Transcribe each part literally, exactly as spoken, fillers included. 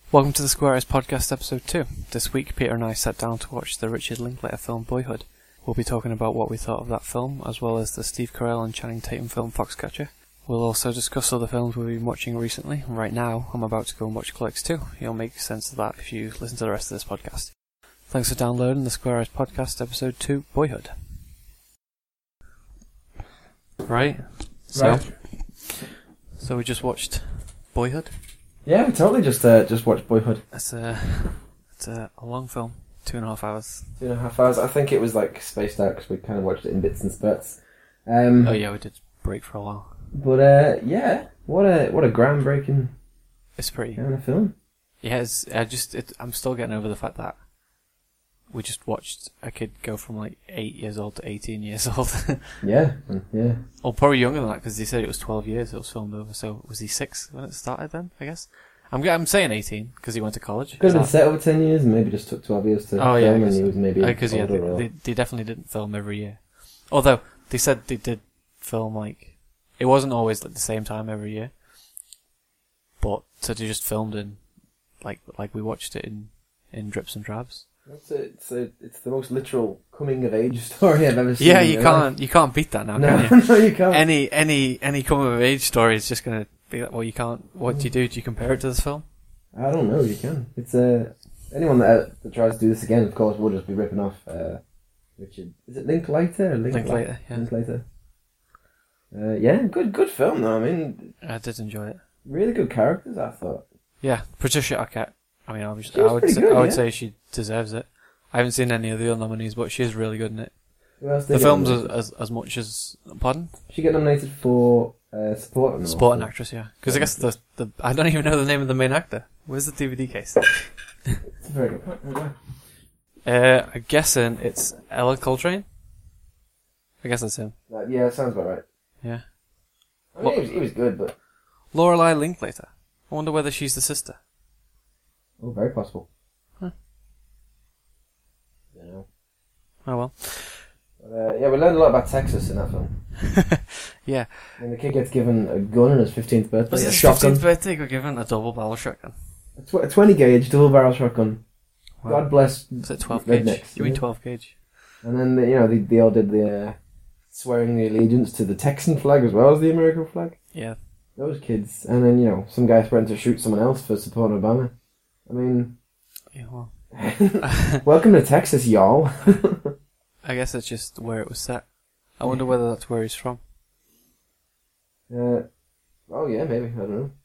Welcome to the Square Eyes Podcast episode two. This week Peter and I sat down to watch the Richard Linklater film Boyhood. We'll be talking about what we thought of that film, as well as the Steve Carell and Channing Tatum film Foxcatcher. We'll also discuss other films we've been watching recently. Right now, I'm about to go and watch Clerks two. You'll make sense of that if you listen to the rest of this podcast. Thanks for downloading the Square Eyes Podcast episode two, Boyhood. Right? So, Right. so we just watched Boyhood. Yeah, we totally just uh, just watched Boyhood. It's a, it's a, a long film, two and a half hours. Two and a half hours. I think it was like spaced out because we kind of watched it in bits and spurts. Um, Oh yeah, we did break for a while. But uh, yeah, what a what a groundbreaking It's pretty. kind of film. Yeah, it's, I just, it, I'm still getting over the fact that we just watched a kid go from like eight years old to eighteen years old. Yeah, mm, yeah. Or probably younger than that, because they said it was twelve years it was filmed over, so was he six when it started then, I guess? I'm I'm saying eighteen, because he went to college. Could Is have been that- set over ten years and maybe just took twelve years to Oh, yeah, I film, guess and he was maybe Because yeah, they, older or... they, they definitely didn't film every year. Although, they said they did film like, it wasn't always like the same time every year. But, so they just filmed in, like, like we watched it in, in drips and drabs. It's, a, it's, a, it's the most literal coming of age story I've ever seen. Yeah, in you my can't, life. you can't beat that now, No, can you? no, you can't. Any, any, any coming of age story is just gonna be like, well, you can't, what do you do? Do you compare it to this film? I don't know. You can. It's uh, anyone that, uh, that tries to do this again, of course, will just be ripping off uh, Richard. Is it Linklater? Or Link Linklater, yeah. Linklater. Uh, yeah, good, good film though. I mean, I did enjoy it. really good characters. I thought. Yeah, Patricia Arquette. I mean, obviously, She was I would, pretty say, good, I would yeah. say she deserves it. I haven't seen any of the other nominees, but she is really good in it. Who else did The get film's as, nominated? as as much as, pardon? She get nominated for uh, supporting. Supporting actress, yeah. Because I guess the, the, I don't even know the name of the main actor. Where's the D V D case? It's a very good point. Okay. Uh, I'm guessing it's Ella Coltrane? I guess that's him. Uh, yeah, that sounds about right. Yeah. I mean, he was, he was good, but Lorelei Linklater. I wonder whether she's the sister. oh, very possible. Huh. You know. Oh well. But, uh, yeah, we learned a lot about Texas in that film. Yeah. I mean, the kid gets given a gun on his fifteenth birthday. Was a his shotgun. fifteenth birthday got given a double barrel shotgun? A, tw- a twenty gauge double barrel shotgun. Wow. God bless. Is it twelve rednecks, gauge? You mean yeah. twelve gauge? And then they, you know they they all did the uh, swearing the allegiance to the Texan flag as well as the American flag. Yeah. Those kids, and then you know some guy threatened to shoot someone else for supporting Obama. I mean, Yeah, well. welcome to Texas, y'all. I guess it's just where it was set. I wonder whether that's where he's from. uh, oh yeah, maybe I don't know.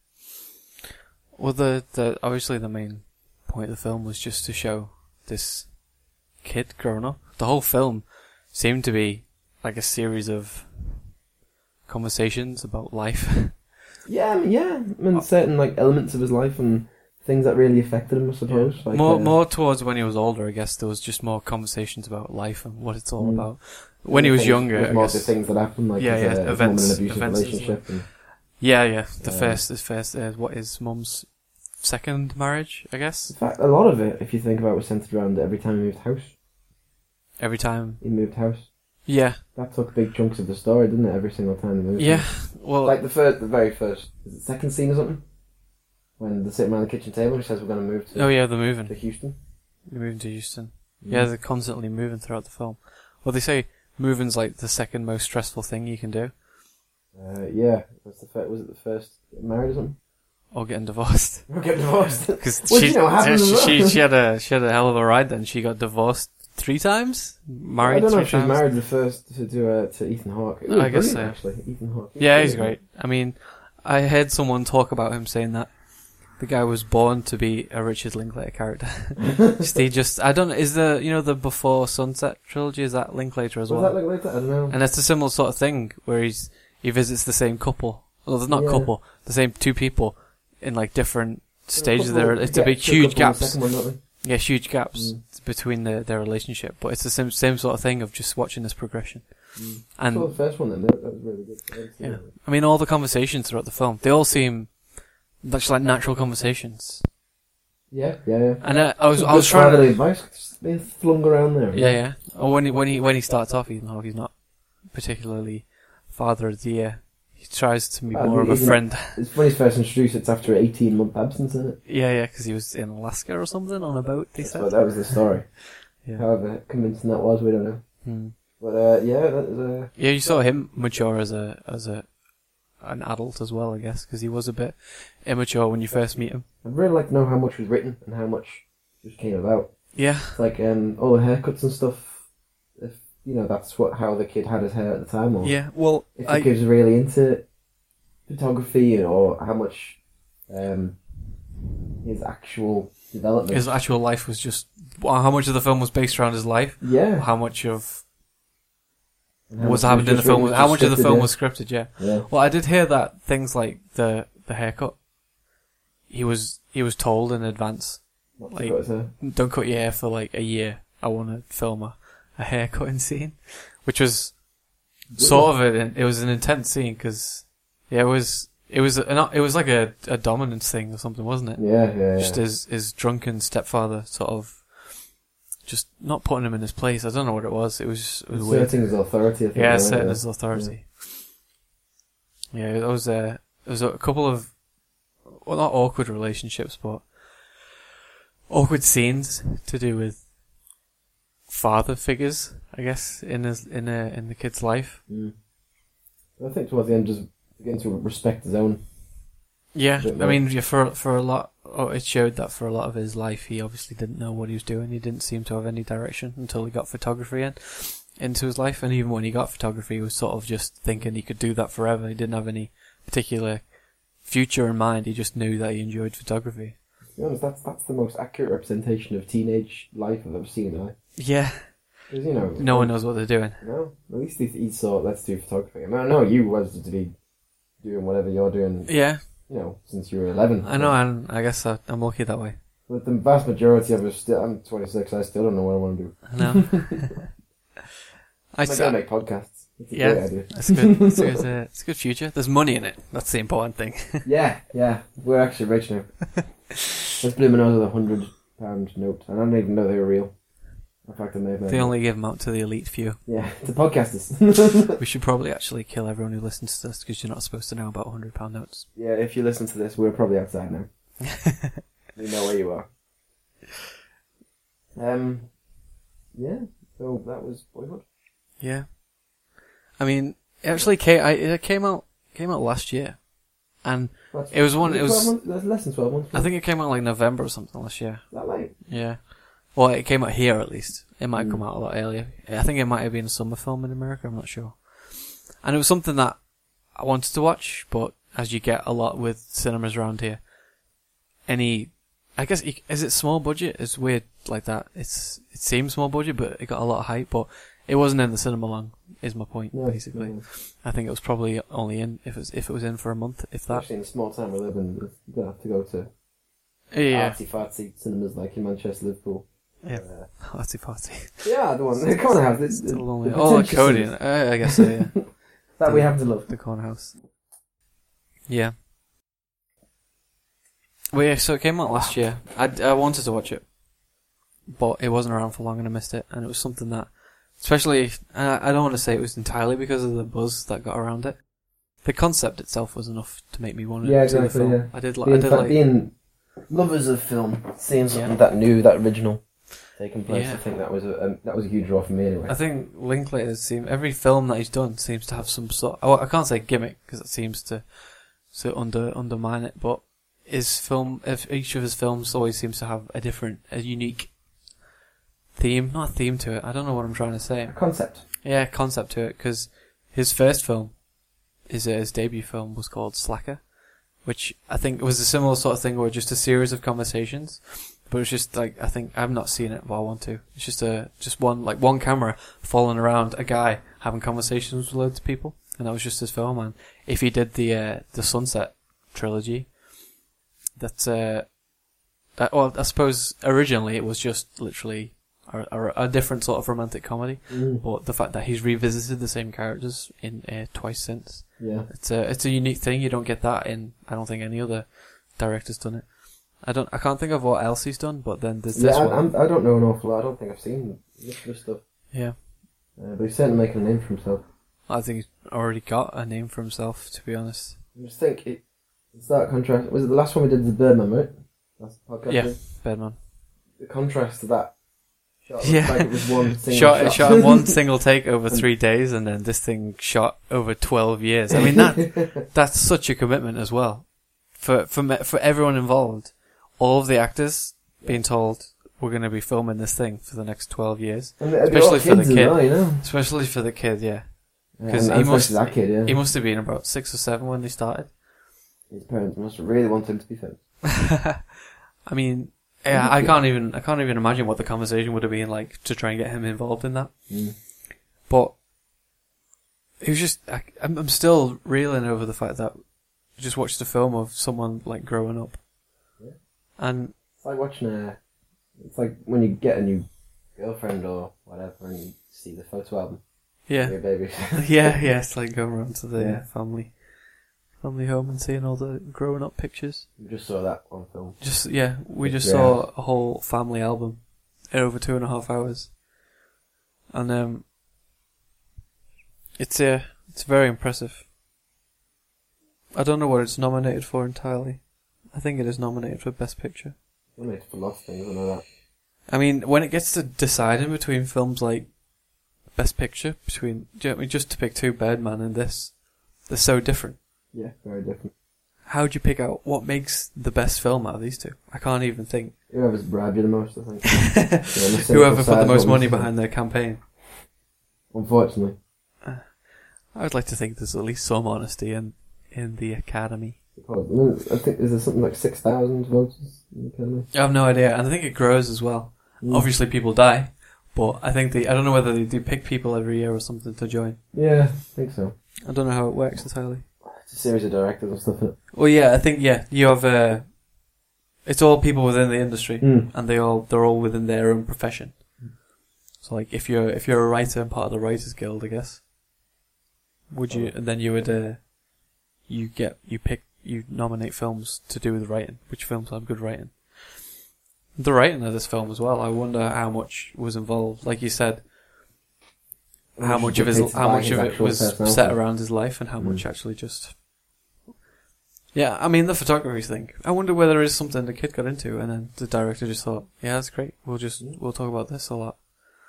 Well, the, the obviously the main point of the film was just to show this kid growing up. The whole film seemed to be like a series of conversations about life. Yeah, I mean, yeah, I mean certain like elements of his life and things that really affected him, I suppose. Like, more uh, more towards when he was older, I guess there was just more conversations about life and what it's all Mm. about. When he was things- younger, there's I more guess. of the things that happened, like Yeah, his, yeah, uh, his events- mum in an abusive events as relationship. And, Yeah, yeah. The Um, first, the first, uh, what is mum's second marriage, I guess. in fact, a lot of it, if you think about it, was centered around every time he moved house. Every time. He moved house. Yeah, That took big chunks of the story, didn't it? Every single time he moved. yeah. house. Well, Like the first, the very first, is it second scene or something? When they're sitting around the kitchen table, he says we're going to move to, oh yeah, they're to moving. Houston. They're moving to Houston. Yeah, they're constantly moving throughout the film. Well, they say moving's like the second most stressful thing you can do, Uh, yeah, that's the first, was it the first married or something? or getting divorced. We'll get divorced. Because Well, she, you know what happened she, as well. she, she had a she had a hell of a ride. Then she got divorced three times, married I don't know three if she was times. married the first to to, uh, to Ethan Hawke. It was I guess brilliant, so. Actually, Ethan Hawke. Yeah, he's great. I mean, I heard someone talk about him saying that the guy was born to be a Richard Linklater character. just, he just, I don't know, is the, you know, the Before Sunset trilogy, is that Linklater as Was well? that like later? I don't know. And it's a similar sort of thing where he's, he visits the same couple. Well, there's not Yeah. couple, the same two people in like different stages of Couple- their, it's yeah, a big two huge couple in the gaps. second one, don't they? Yeah, huge gaps Mm. between the, their relationship. But it's the same, same sort of thing of just watching this progression. Mm. And, Saw the first one then. That, that was really good. I didn't see yeah. that. I mean, all the conversations throughout the film, they all seem much like natural conversations. Yeah, yeah, yeah. And uh, I was, Some I was good trying to, fatherly advice being flung around there. yeah, yeah. Or when he, when he, when he starts off, Ethan Hawke, he's not particularly father of the year. he tries to be I more mean, of a isn't- friend. It's when he's first introduced. It's after an eighteen month absence, isn't it? Yeah, yeah, because he was in Alaska or something on a boat. They That's said. what, that was the story. Yeah. However convincing that was, we don't know. Hmm. But uh, yeah, that was uh, Yeah, you saw him mature as a as a an adult as well, I guess, because he was a bit immature when you first meet him. I'd really like to know how much was written and how much just came about. Yeah, It's like um, all the haircuts and stuff. If you know, that's what how the kid had his hair at the time, or yeah. Well, if I, the kid was really into photography, or how much um, his actual development. his actual life was just well, how much of the film was based around his life, yeah. how much of And how was much happened in the just film, written, how just much of the scripted, film yeah. was scripted. Yeah. Yeah. Well, I did hear that things like the the haircut, he was he was told in advance, What's like- it got to- don't cut your hair for like a year. I want to film a, a haircutting scene, which was sort of an it was an intense scene because yeah, it was it was an, it was like a, a dominance thing or something, wasn't it? Yeah, yeah, yeah. Just his his drunken stepfather sort of just not putting him in his place. I don't know what it was. It was it was weird. Asserting his authority. I think, Yeah, right? asserting Yeah. his authority. Yeah, there was a there was a couple of well, not awkward relationships, but awkward scenes to do with father figures, I guess, in his in a in the kid's life. Mm. I think towards the end, just getting to respect his own. Yeah, Bit I more. mean, yeah, for for a lot, oh, it showed that for a lot of his life, he obviously didn't know what he was doing. He didn't seem to have any direction until he got photography in into his life, and even when he got photography, he was sort of just thinking he could do that forever. He didn't have any particular future in mind. He just knew that he enjoyed photography. To be honest, that's that's the most accurate representation of teenage life I've ever seen. I, Yeah, because you know, no one knows what they're doing. No, at least he, he thought, let's do photography. I mean, I know you wanted to be doing whatever you're doing. Yeah, You know, since you were eleven. I know, and I guess I, I'm lucky that way. But the vast majority of us, still, I'm twenty-six. I still don't know what I want to do. I know. I I'm s- gonna make podcasts. It's a Yeah. great idea. It's good. It's, good, uh, it's a good future. There's money in it. That's the important thing. Yeah, yeah. We're actually rich now. Let's bloom my nose with a hundred pound note. And I don't even know they were real. In fact, I may have made They them. only give them out to the elite few. Yeah, to podcasters. We should probably actually kill everyone who listens to this because you're not supposed to know about one hundred pound notes. Yeah, if you listen to this, we're probably outside now. We know where you are. Um, yeah. So that was Boyhood. Yeah. I mean, it actually came, I, it came out came out last year. And That's- it was one, is it was, twelve months? That's less than twelve months. I think it came out like November or something last year. Is that late? Yeah. Well, it came out here at least. It might Mm. come out a lot earlier. I think it might have been a summer film in America, I'm not sure. And it was something that I wanted to watch, but as you get a lot with cinemas around here, any, I guess, is it small budget? It's weird like that. It's, it seems small budget, but it got a lot of hype, but it wasn't in the cinema long, is my point, No, basically. no. I think it was probably only in, if it was, if it was in for a month, if that. Actually, in the small town we live in, you're gonna have to go to Yeah. artsy fartsy cinemas like in Manchester, Liverpool. Yeah. Uh, Party party. yeah, the one, the corner house. The, the, Still only, the oh, pretentious Cody. cinemas Uh, I guess so, yeah. that we happen to love. The corner house. Yeah. Well, yeah, so it came out last year. I, I wanted to watch it, but it wasn't around for long and I missed it. And it was something that, especially, and I, I don't want to say it was entirely because of the buzz that got around it. The concept itself was enough to make me want to Yeah, see the exactly, film. yeah. I did, li- I Being, did fa- like, being lovers of film, seeing something Yeah. that new, that original, taking place. Yeah. I think that was a um, that was a huge draw for me anyway. I think Linklater seems, every film that he's done seems to have some sort, oh, I can't say gimmick because it seems to, to under, undermine it, but his film, if each of his films always seems to have a different, a unique theme, not a theme to it, I don't know what I'm trying to say. A concept. Yeah, concept to it, because his first film, his, uh, his debut film was called Slacker, which I think was a similar sort of thing where just a series of conversations, but it's just like, I think, I've not seen it, but I want to. It's just a, just one, like one camera following around a guy having conversations with loads of people, and that was just his film, and if he did the, uh, the Sunset trilogy, that, uh, that, well, I suppose originally it was just literally a, a, a different sort of romantic comedy, Mm. but the fact that he's revisited the same characters in uh, twice since, Yeah. it's a it's a unique thing. You don't get that in. I don't think any other director's done it. I don't. I can't think of what else he's done. But then there's Yeah, this I, one. I'm, I don't know an awful lot. I don't think I've seen this, this stuff. Yeah, Uh, but he's certainly making a name for himself. I think he's already got a name for himself, to be honest. I just think it, it's that contrast. Was it the last one we did, the Birdman, right? Last podcast. Yeah, did? Birdman. The contrast to that shot looks Yeah. like it was one single Shot, shot. shot in one single take over three days, and then this thing shot over twelve years. I mean, that that's such a commitment as well. For for me- for everyone involved, all of the actors being told we're going to be filming this thing for the next twelve years, And it'd be all especially for the kids as kid. well, you know? Especially for the kid, yeah. Yeah, 'Cause and he especially must- that kid, yeah. He must have been about six or seven when they started. His parents must really want him to be famous. I mean, yeah, I can't even I can't even imagine what the conversation would have been like to try and get him involved in that. Mm. But it was just I, I'm, I'm still reeling over the fact that I just watched a film of someone like growing up, Yeah. and It's like watching a. It's like when you get a new girlfriend or whatever, and you see the photo album. yeah, Of your baby. yeah, yeah, it's like going around to the Yeah. family family home and seeing all the growing up pictures. We just saw that on film. Just yeah, we just Yeah. saw a whole family album in over two and a half hours, and um, it's uh, it's very impressive. I don't know what it's nominated for entirely. I think it is nominated for Best Picture. It makes for lots of things, I know that. I mean, when it gets to deciding between films like Best Picture, between do you know what I mean, just to pick two, Birdman and this, they're so different. Yeah, very different. How do you pick out what makes the best film out of these two? I can't even think. Whoever's bribed you the most, I think. Yeah, on the cynical Whoever put the side, most what money we- behind their campaign. Unfortunately. I would like to think there's at least some honesty in, in the Academy. Suppose. I, mean, I think there's something like six thousand voters in the Academy. I have no idea, and I think it grows as well. Mm. Obviously, people die, but I think they, I don't know whether they do pick people every year or something to join. Yeah, I think so. I don't know how it works entirely. It's a series of directors and stuff. That, Well, yeah, I think, yeah, you have, uh, it's all people within the industry, mm. and they all, they're all within their own profession. So, like, if you're, if you're a writer and part of the Writers Guild, I guess, would you, and then you would, uh, you get, you pick, you nominate films to do with writing, which films have good writing. The writing of this film as well, I wonder how much was involved, like you said, how much of his, how much of it was set around his life and how Mm. much actually just, yeah, I mean, the photography thing, I wonder whether it is something the kid got into and then the director just thought, yeah, that's great, we'll just, we'll talk about this a lot.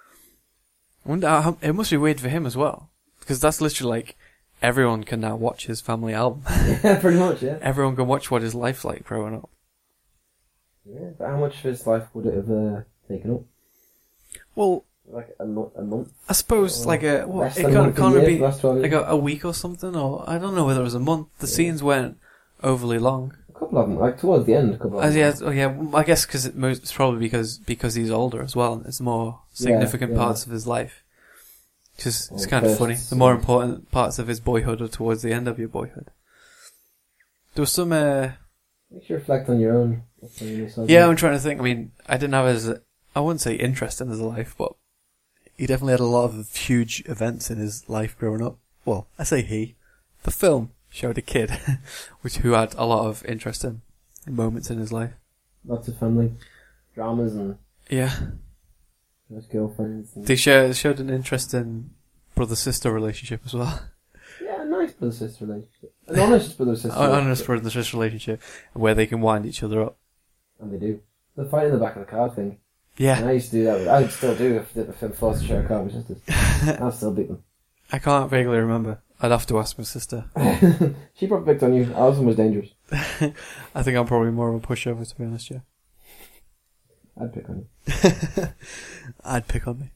I wonder how, it must be weird for him as well, because that's literally like, everyone can now watch his family album. Yeah, pretty much, yeah. Everyone can watch what his life's like growing up. Yeah, but how much of his life would it have uh, taken up? Well, Like a, mo- a month? I suppose Or like a, what, less it than a can't, month, a can't year, it be last twelve like years? a, a week or something, or I don't know whether it was a month. The Yeah. scenes weren't overly long. A couple of them, like towards the end, a couple of As them. yeah, oh yeah, I guess because it most, it's probably because because he's older as well. And it's more significant yeah. parts of his life. Because it's Well, kind of first, funny. The more yeah. important parts of his boyhood are towards the end of your boyhood. There was some. Uh, Makes you reflect on your own. upbringing yourself. yeah, I'm trying to think. I mean, I didn't have as I wouldn't say interest in his life, but he definitely had a lot of huge events in his life growing up. Well, I say he. The film showed a kid, which who had a lot of interesting moments in his life. Lots of family dramas and Yeah. first girlfriends. And They show, showed an interesting brother-sister relationship as well. yeah, a nice brother-sister relationship. An honest brother-sister An honest relationship. brother-sister relationship where they can wind each other up. And they do. The fight in the back of the car thing. Yeah. And I used to do that. With, I still do if, if I'm forced to share a car with sisters. I'll still beat them. I can't vaguely remember. I'd have to ask my sister. She probably picked on you. Alison was dangerous. I think I'm probably more of a pushover, to be honest, yeah. I'd pick on you. I'd pick on me.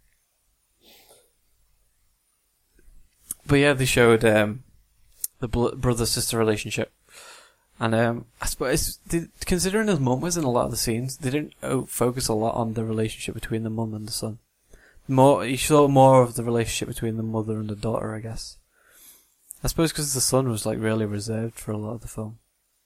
But yeah, they showed um, the bl- brother-sister relationship. And um, I suppose, they, considering his mum was in a lot of the scenes, they didn't oh, focus a lot on the relationship between the mum and the son. More, you saw more of the relationship between the mother and the daughter, I guess. I suppose because the son was like really reserved for a lot of the film.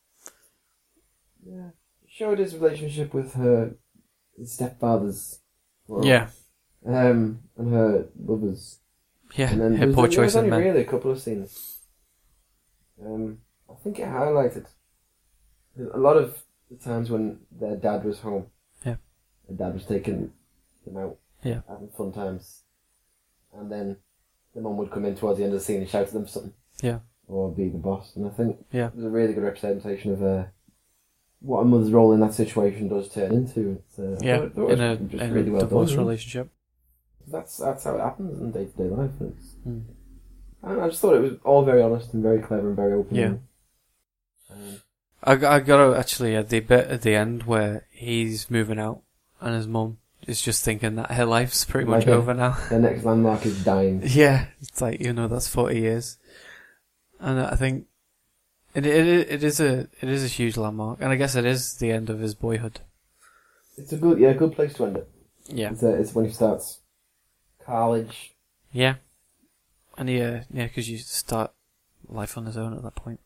Yeah. Showed his relationship with her his stepfathers. Well, Yeah, Um, and her lovers. yeah, And then her there was, poor there choice was of only men. really a couple of scenes. Um, I think it highlighted a lot of the times when their dad was home. Yeah. Their dad was taking them out. Yeah. Having fun times. And then the mum would come in towards the end of the scene and shout at them for something. Yeah. Or be the boss. And I think Yeah. it was a really good representation of uh, what a mother's role in that situation does turn into. It's, uh, Yeah, it was in a, just in really a well divorce done, yeah. relationship. That's that's how it happens in day-to-day life. And it's, Mm. I, I just thought it was all very honest and very clever and very open. Yeah. And, um, I, got- I got to actually, at the bit at the end where he's moving out and his mum is just thinking that her life's pretty much Like, over now. the next landmark is dying. Yeah, it's like, you know, that's forty years. And I think it, it, it is a, it is a huge landmark. And I guess it is the end of his boyhood. It's a good, yeah, good place to end it. Yeah. It's, uh, it's when he starts college. Yeah. And yeah, yeah, because you start life on his own at that point.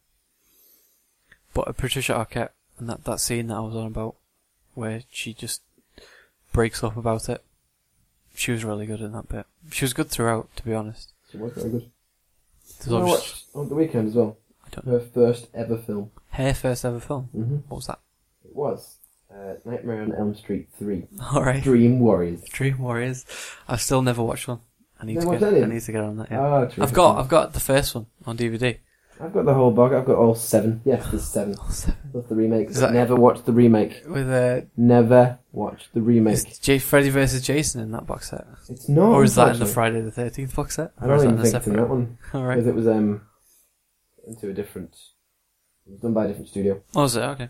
But uh, Patricia Arquette, and that, that scene that I was on about, where she just breaks up about it, she was really good in that bit. She was good throughout, to be honest. She was very good. There's I obvious- watched on the weekend as well. I don't know. Her first ever film. Her first ever film. Mm-hmm. What was that? It was uh, Nightmare on Elm Street three. Alright. Dream Warriors. Dream Warriors. I've still never watched one. I need Never to watched get. any of I them? need to get on that. Yeah. Ah, terrific. I've got. I've got the first one on D V D. I've got the whole bog. I've got all seven. Yes, there's seven. Oh, seven. That's the remake. Is that- Never watched the remake. With uh, Never watched the remake. is J- Freddy versus Jason in that box set, It's not. or is that in the unfortunately. Friday the Thirteenth box set? I Or don't is that even in a think it's in separate- that one. All right. Because it was um into a different. It was done by a different studio. Oh, is it okay?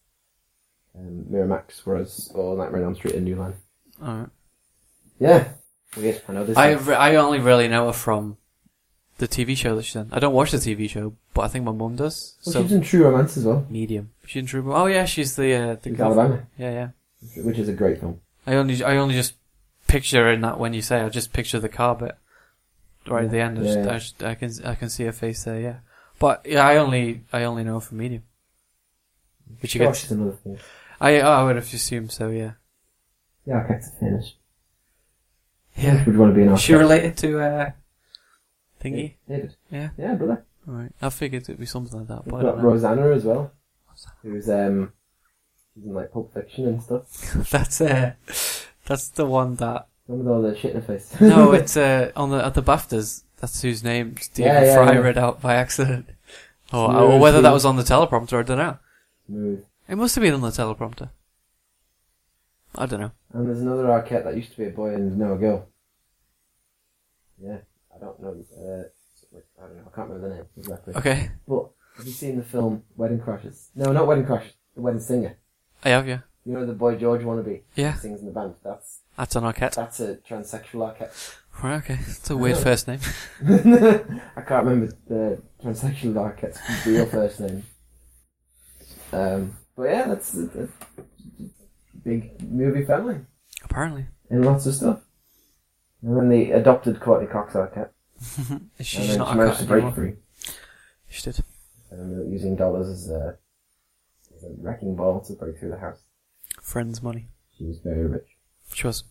Um, Miramax, whereas all Nightmare on Elm Street and New Line. All right. Yeah. Weird. I know this. I, is- re- I only really know her from the T V show that she's in. I don't watch the T V show, but I think my mum does. well, so she's in True Romance as well. Medium. She's in True. Oh yeah, she's the uh, the She's girl. Alabama, Yeah, yeah. which is a great film. I only I only just picture in that when you say I just picture the car bit right at the end. I, Yeah, just, yeah. I, just, I can I can see her face there. Yeah, but yeah, I only I only know her from Medium. Which you Sure, get. she's another thing. I I would have assumed so. Yeah. Yeah, okay, it's finished. Yeah. Would you want to be an Is she architect? related to uh, Thingy? David. Yeah. Yeah, brother. All right. I figured it'd be something like that, We've but I got don't know. Rosanna as well, What's that? who's um, she's in like Pulp Fiction and stuff. That's uh, that's the one that. One with all the shit in her face. No, it's uh on the at the BAFTAs. That's whose name Stephen Yeah, yeah, Fry yeah. read out by accident. Or, Smooth, or whether that smooth. was on the teleprompter, I don't know. Smooth. It must have been on the teleprompter. I don't know. And there's another Arquette that used to be a boy and is now a girl. Yeah, I don't know. Uh, I don't know. I can't remember the name exactly. Okay. But have you seen the film Wedding Crashers? No, not Wedding Crashers. The Wedding Singer. I have, yeah. You know the boy George wannabe? Yeah. Who sings in the band. That's That's an Arquette. that's a transsexual Arquette. Right, okay. It's a weird know. first name. I can't remember the transsexual Arquette's real first name. Um, but yeah, that's a, a big movie family Apparently. and lots of stuff. And then the adopted Courtney Cox Arquette. She's and then not she managed Arquette to break anymore. free. She did. Um, using dollars as a, as a wrecking ball to break through the house. Friends money. She was very rich. She was.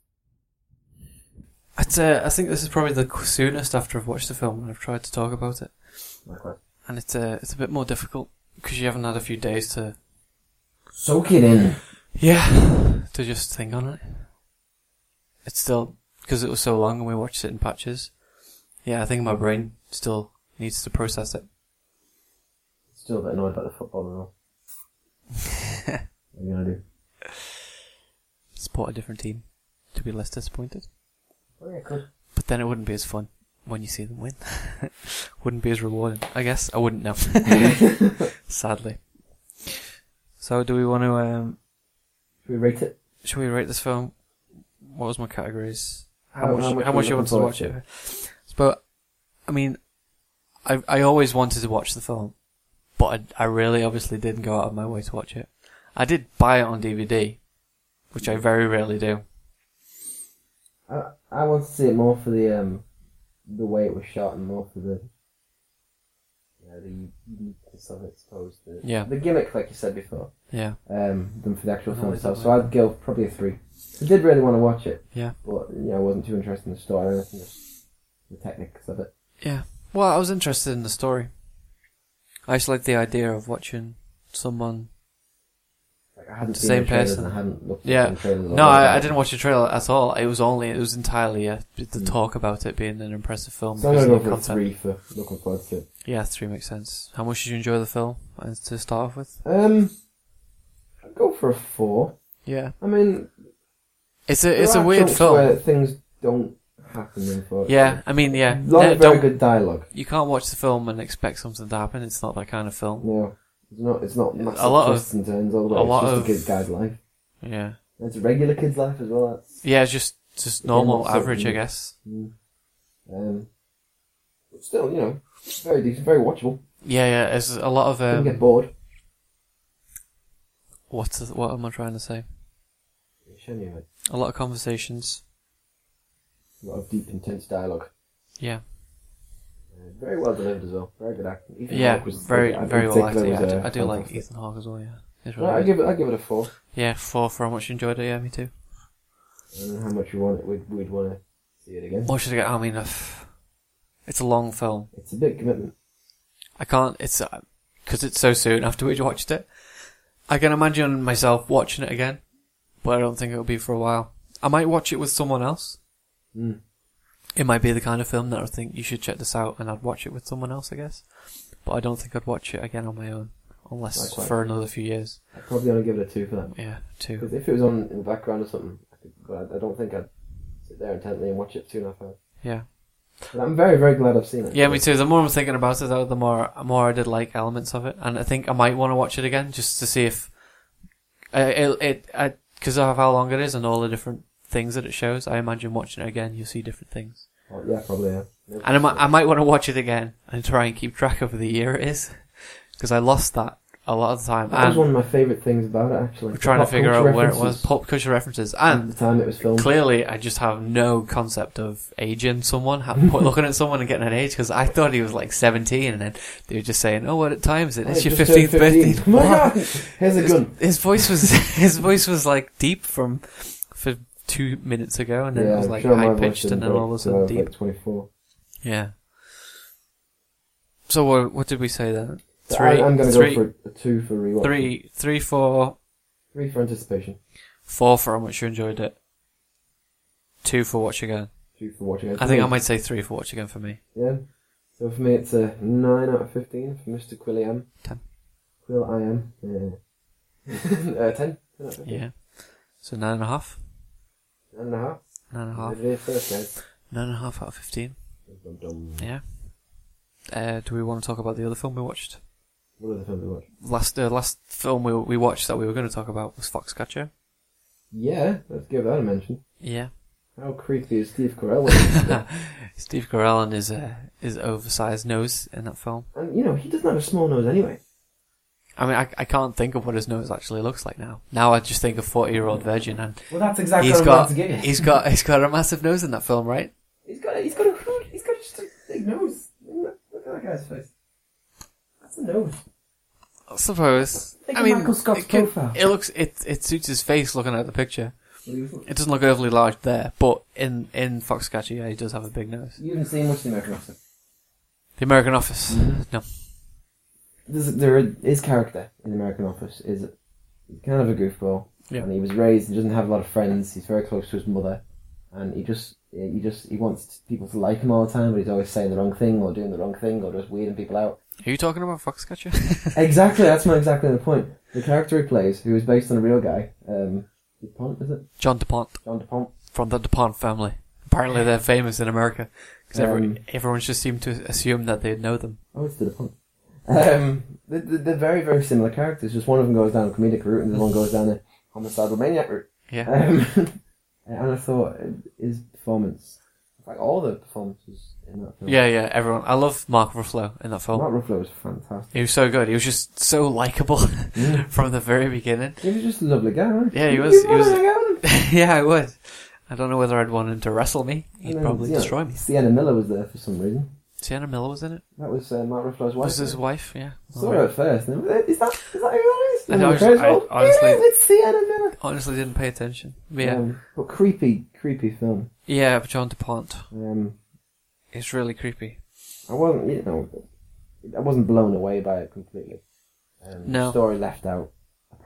I'd, uh, I think this is probably the soonest after I've watched the film and I've tried to talk about it. Likewise. And it's uh, it's a bit more difficult because you haven't had a few days to Soak it in. yeah to just think on it. It's still because it was so long and we watched it in patches. Yeah, I think my brain still needs to process it. Still a bit annoyed about the football and all. What are you gonna do? Support a different team to be less disappointed, Oh yeah, good. but then it wouldn't be as fun when you see them win. Wouldn't be as rewarding. I guess I wouldn't know. Sadly. So, do we want to? Um, Should we rate it? should we rate this film? What was my categories? How, How- much? how much How are much you you want to looking watch forward it? But I mean, I I always wanted to watch the film, but I, I really obviously didn't go out of my way to watch it. I did buy it on D V D, which I very rarely do. I I want to see it more for the um the way it was shot and more for the you know, the uniqueness of it, I suppose. The, Yeah. The gimmick, like you said before, Yeah, um, than for the actual I film always itself. like So I'd go probably a three. I did really want to watch it, yeah, but you know, I wasn't too interested in the story or anything. Just the techniques of it. yeah. Well, I was interested in the story. I just like the idea of watching someone Like, I hadn't The seen same the trailers person. and I hadn't looked Yeah. at the trailers. No, I, I didn't watch the trailer at all. It was only, it was entirely uh, the Mm. talk about it being an impressive film. So I'm because going of to the go for a content. three for looking forward to it. Yeah, three makes sense. How much did you enjoy the film uh, to start off with? Um, I'd go for a four. Yeah. I mean, It's a, there it's a are weird chunks film. where things don't happen, unfortunately. Yeah, I mean, yeah. A lot No, of very don't- good dialogue. You can't watch the film and expect something to happen. It's not that kind of film. No, it's not. It's not massive A lot of- twists and turns all the way. a It's lot just of- a kid guy's life. Yeah. And it's a regular kid's life as well. That's, Yeah, it's just, just Again, normal, what's up, average, I yeah. guess. mm. um, but still, you know, very decent, very watchable. Yeah, yeah, there's a lot of, Didn't um, get bored. what's the, what am I trying to say? Show me, mate. A lot of conversations. A lot of deep, intense dialogue. Yeah. Uh, very well delivered as well. Very good acting. Ethan Yeah, Hawke was, very, in very well particular acted. Yeah, was, I uh, do, I do like fantastic. Ethan Hawke as well, yeah. He's No, really I good. give it. I give it a four. Yeah, four for how much you enjoyed it, yeah, me too. And how much we want it, we'd, we'd want to see it again. What should I get? I mean, uh, it's a long film. It's a big commitment. I can't, it's, because it's so soon after we watched it. I can imagine myself watching it again, but I don't think it'll be for a while. I might watch it with someone else. Mm. It might be the kind of film that I think you should check this out, and I'd watch it with someone else, I guess. But I don't think I'd watch it again on my own, unless Likewise. for another few years. I'd probably only give it a two for that. Yeah, too. Because if it was on in the background or something, I, could, but I, I don't think I'd sit there intently and watch it for two and a half hours. Yeah. But I'm very, very glad I've seen it. Yeah, me too. The more I'm thinking about it, though, the more more I did like elements of it, and I think I might want to watch it again just to see if uh, it it because of how long it is and all the different things that it shows. I imagine watching it again, you'll see different things, Oh, yeah, probably, yeah. Maybe and I might so. I might want to watch it again and try and keep track of the year it is, because I lost that a lot of the time. That was And one of my favourite things about it, actually. we're trying to Pop figure culture out where it was. references Pop culture references, at and the time it was filmed. clearly, I just have no concept of aging someone, ha- looking at someone and getting an age, because I thought he was like seventeen, and then they were just saying, "Oh, what time is it? Oh, It's it your just fifteenth turned birthday." fifteen. Oh my What? God! Here's a His, gun. his voice was his voice was like deep from for two minutes ago, and then yeah, it was I'm like sure my high voice pitched, didn't and then break all of a till I sudden was, deep. like twenty-four. Yeah. So what what did we say then? So Three, I, I'm going to three, go for a two for rewatch. three, three, four, Three for anticipation. four for how much you enjoyed it. Two for watch again. Two for watching it. I think I might say three for watch again for me. Yeah. So for me, it's a nine out of fifteen for Mister Quilliam. Ten. Quill I am. Yeah. uh, ten. ten out of fifteen. Yeah. So nine and a half. Nine and a half. Nine and a half. Maybe the first, guys. Nine and a half out of fifteen. Dum, dum, dum. Yeah. Uh, do we want to talk about the other film we watched? What other film did we watch? Last uh, last film we we watched that we were going to talk about was Foxcatcher. Yeah, let's give that a mention. Yeah. How creepy is Steve Carell? Steve Carell and his uh, his oversized nose in that film. And, you know, he doesn't have a small nose anyway. I mean, I I can't think of what his nose actually looks like now. Now I just think of forty year old virgin, and Well, that's exactly he's what I'm about got to give you. he's got he's got a massive nose in that film, right? He's got, a, he's got a huge, he's got just a big nose. Look at that guy's face. That's a nose. I suppose. Think I of mean, Michael Scott's it, can- profile. it looks it it suits his face looking at the picture. You It doesn't look overly large there, but in in Foxcatcher, yeah, he does have a big nose. haven't seen much of the American Office. The American Office, Mhm. no. There's, there, his character in the American Office is kind of a goofball. Yeah. And he was raised, he doesn't have a lot of friends, he's very close to his mother. And he just, he just, he wants people to like him all the time, but he's always saying the wrong thing, or doing the wrong thing, or just weirding people out. Are you talking about Foxcatcher? Exactly, that's my exactly the point. The character he plays, who is based on a real guy, um, DuPont, is it? John DuPont, John DuPont. from the DuPont family. Apparently they're famous in America. Because every, Um, everyone just seemed to assume that they'd know them. Oh, it's the DuPont. Um, they're, they're very, very similar characters. Just one of them goes down a comedic route, and the other one goes down a homicidal maniac route. Yeah. Um, and I thought his performance, like all the performances in that film. Yeah, yeah, everyone. I love Mark Ruffalo in that film. Mark Ruffalo was fantastic. He was so good. He was just so likable Mm. from the very beginning. He was just a lovely guy, right? Yeah, he You- was- you he wanna was- hang out with him? Yeah, I would. I don't know whether I'd want him to wrestle me. He'd And then, probably you know, destroy me. Sienna Miller was there for some reason. Sienna Miller was in it. That was uh, Mark Ruffalo's wife. Was his wife? Yeah. I saw her at first. And I was, is that is that who that is? I And know, the I- credits I- rolled, honestly- "Yes, it's Sienna Miller. Honestly, didn't pay attention. But yeah, Um, but creepy, creepy film. yeah. But John DuPont, Um, it's really creepy. I wasn't, you know, I wasn't blown away by it completely. Um, No. The story left out,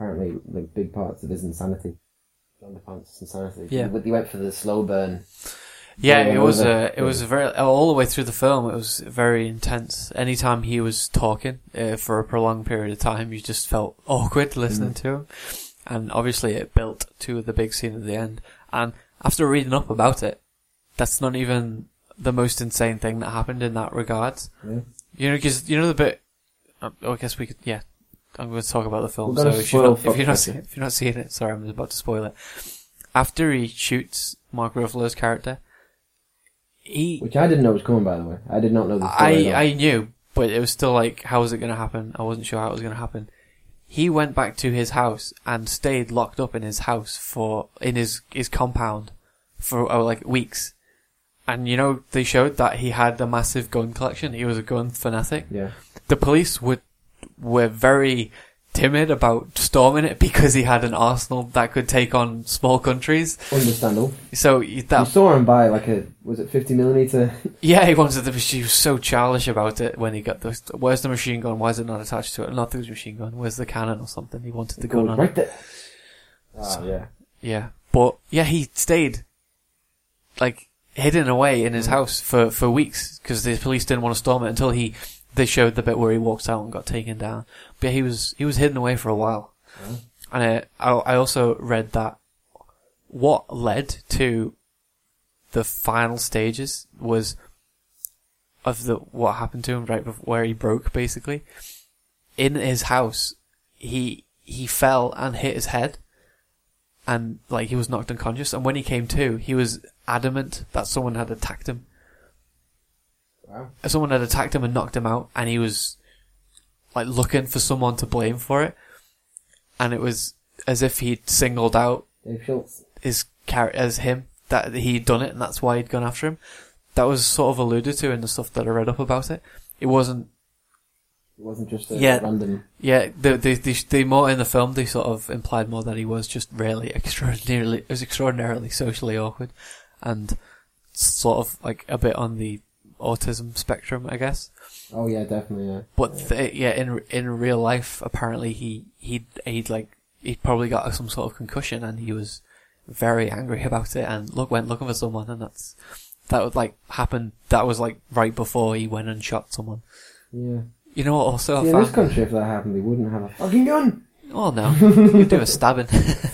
apparently like big parts of his insanity. John DePonte's insanity. Yeah. He, he went for the slow burn. Yeah, going it was over. a, it was a very, all the way through the film, it was very intense. Anytime he was talking, uh, for a prolonged period of time, you just felt awkward listening Mm. to him. And obviously it built to the big scene at the end. And after reading up about it, that's not even the most insane thing that happened in that regard. Yeah. You know, because, you know the bit, oh, I guess we could, yeah, I'm going to talk about the film, We're so gonna if you're, not, spoil if, you're not, Foxcatcher. if you're not seeing it, sorry, I'm about to spoil it. After he shoots Mark Ruffalo's character, he, Which I didn't know was coming, by the way. I did not know the story. at I, all. I knew, but it was still like, how was it going to happen? I wasn't sure how it was going to happen. He went back to his house and stayed locked up in his house for, in his, his compound for, oh, like, weeks. And, you know, they showed that he had a massive gun collection. He was a gun fanatic. Yeah. The police would, were very timid about storming it because he had an arsenal that could take on small countries. Understandable. So, You that, saw him buy like a, was it fifty millimeter? yeah, he wanted the machine. He was so childish about it when he got the, where's the machine gun? Why is it not attached to it? Not the machine gun. Where's the cannon or something? He wanted the gun on it. Right there. Ah, So- yeah. Yeah. But, yeah, he stayed, like, hidden away in his house for, for weeks because the police didn't want to storm it until he, they showed the bit where he walked out and got taken down. But yeah, he was, he was hidden away for a while. Yeah. And uh, I, I also read that what led to the final stages was of the, what happened to him right before, where he broke basically. In his house, he, he fell and hit his head. And, like, he was knocked unconscious. And when he came to, he was adamant that someone had attacked him. Wow. Someone had attacked him and knocked him out. And he was, like, looking for someone to blame for it. And it was as if he'd singled out Dave Schultz. his character as him, that he'd done it, and that's why he'd gone after him. That was sort of alluded to in the stuff that I read up about it. It wasn't, It wasn't just a Yeah. random... yeah, they, they, they, they more in the film, they sort of implied more that he was just really extraordinarily, it was extraordinarily socially awkward, and sort of like a bit on the autism spectrum, I guess. Oh yeah, definitely, yeah. But yeah. th- yeah, in in real life, apparently he he'd he'd like he'd probably got some sort of concussion, and he was very angry about it, and look went looking for someone, and that's that would like happen. That was like right before he went and shot someone. Yeah. You know what? Also, I See, in found, this country, if that happened, they wouldn't have a fucking gun! oh no, you do a stabbing.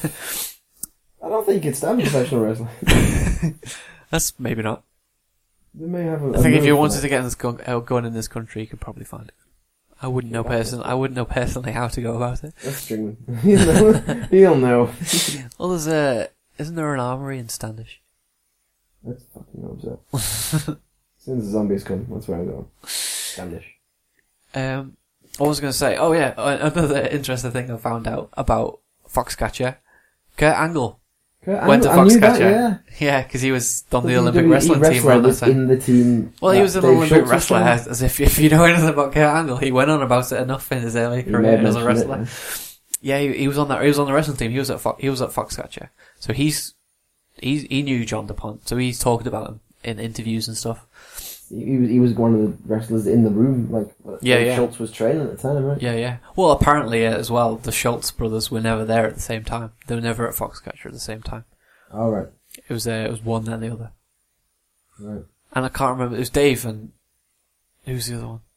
I don't think you could stab a professional wrestler. That's maybe not. They may have a, I think if you wanted to get in this gun, uh, gun in this country, you could probably find it. I wouldn't know Yeah, person. I wouldn't know personally how to go about it. That's Stringman. He'll know. He'll know. Well, there's a isn't there an armory in Standish? Let's fucking hope so. As soon as the zombies come, that's where I'm going. Standish. Um, what was I going to say? Oh yeah, another interesting thing I found out about Foxcatcher. Kurt Angle Kurt went to Angle, I knew that, Foxcatcher. yeah. Yeah, because he was on the He Olympic W W E wrestling team wrestler around that was time. in the team. Well, he that was an Dave Olympic Schultz was wrestler, from. as, as if if you know anything about Kurt Angle, he went on about it enough in his early He career made as a mention wrestler. it, Yeah, he, he was on that. He was on the wrestling team. He was at Fo- he was at Foxcatcher, so he's he's he knew John DePont, so he's talked about him in interviews and stuff. He, he was he was one of the wrestlers in the room, like Yeah, Dave yeah. Schultz was training at the time, right? Yeah, yeah. Well, apparently uh, as well, the Schultz brothers were never there at the same time. They were never at Foxcatcher at the same time. All right, It was uh, it was one then the other. right. And I can't remember. It was Dave and who's the other one?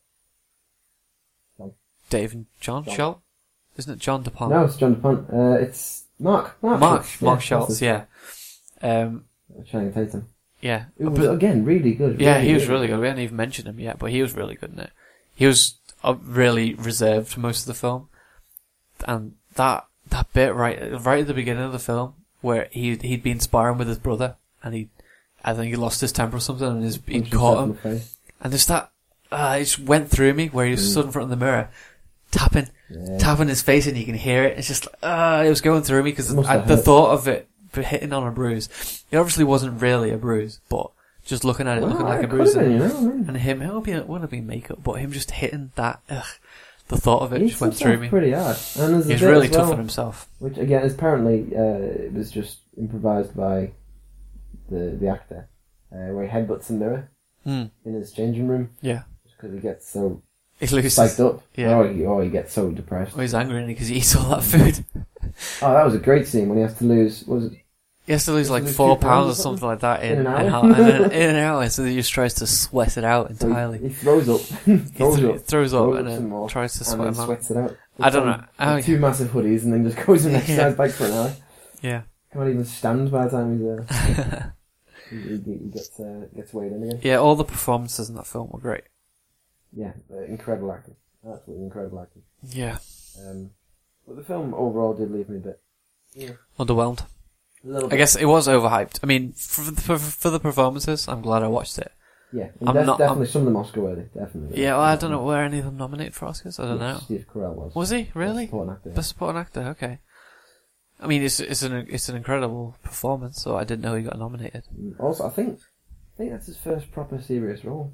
John. Dave and John, John. Schultz? Isn't it John DePont? No, it's John DePont. Uh, it's Mark. Mark. Mark Schultz. Mark Yeah, Schultz. that's Yeah. Um. it. Channing Tatum. Yeah. It was But- again really good. yeah, really he was good. really good. We hadn't even mentioned him yet, but he was really good in it. He was uh, really reserved for most of the film, and that that bit right right at the beginning of the film where he he'd been sparring with his brother, and he I think he lost his temper or something, and his, he Punched caught himself in him, the face. and just that uh, it just went through me where he was Mm. stood in front of the mirror, tapping Yeah. tapping his face, and you can hear it. It's just uh, it was going through me because It must have the hurt. thought of it hitting on a bruise. It obviously wasn't really a bruise, but just looking at it, Well, looking like it a could bruise. have been, And, you know. I mean, and him, it would, be, it would have been makeup, but him just hitting that, ugh, the thought of it he just went hits through himself me. pretty hard, and there's a He's bit really as tough well, on himself. which again is apparently uh, it was just improvised by the the actor, uh, where he headbutts the mirror Hmm. in his changing room Yeah. because he gets so He loses. psyched up. Yeah. Or he, or he gets so depressed. Or he's angry because he eats all that food. Oh, that was a great scene when he has to lose. What was it? He has to lose Has to like lose four two pounds or pounds or something like that in, In an hour? in, hal- in, an, in an hour. So he just tries to sweat it out So entirely. he, he throws up. He throws th- up. throws up throws and up some then more, tries to and sweat then him out. sweats it out. I don't Puts know. on Oh, Two massive hoodies and then just goes and Yeah. exercise bike for an hour. yeah. Can't even stand by the time he's there. he, he, he gets uh, gets weighed in again. Yeah, all the performances in that film were great. Yeah, uh, incredible acting. Absolutely incredible acting. Yeah. Um, but the film overall did leave me a bit. Yeah, Underwhelmed. a little I bit. guess it was overhyped. I mean, for, for, for the performances, I'm glad I watched it. Yeah, and I'm def- not- definitely some of them Oscar worthy. Definitely. Yeah, well, I don't know, were any of them nominated for Oscars? I don't Yeah, know. Steve Carell was. Was he? Really? Best supporting actor. Best supporting actor, okay. I mean, it's it's an it's an incredible performance, so I didn't know he got nominated. Mm, Also, I think I think that's his first proper serious role.